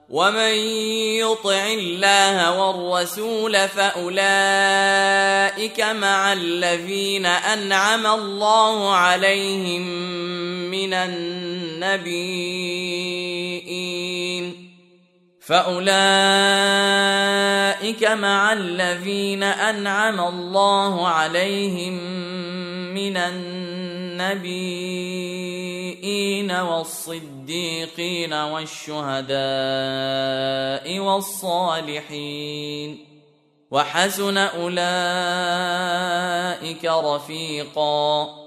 ومن يطع الله والرسول فأولئك مع الذين أنعم الله عليهم من النبيين والصديقين والشهداء والصالحين وحسن أولئك رفيقا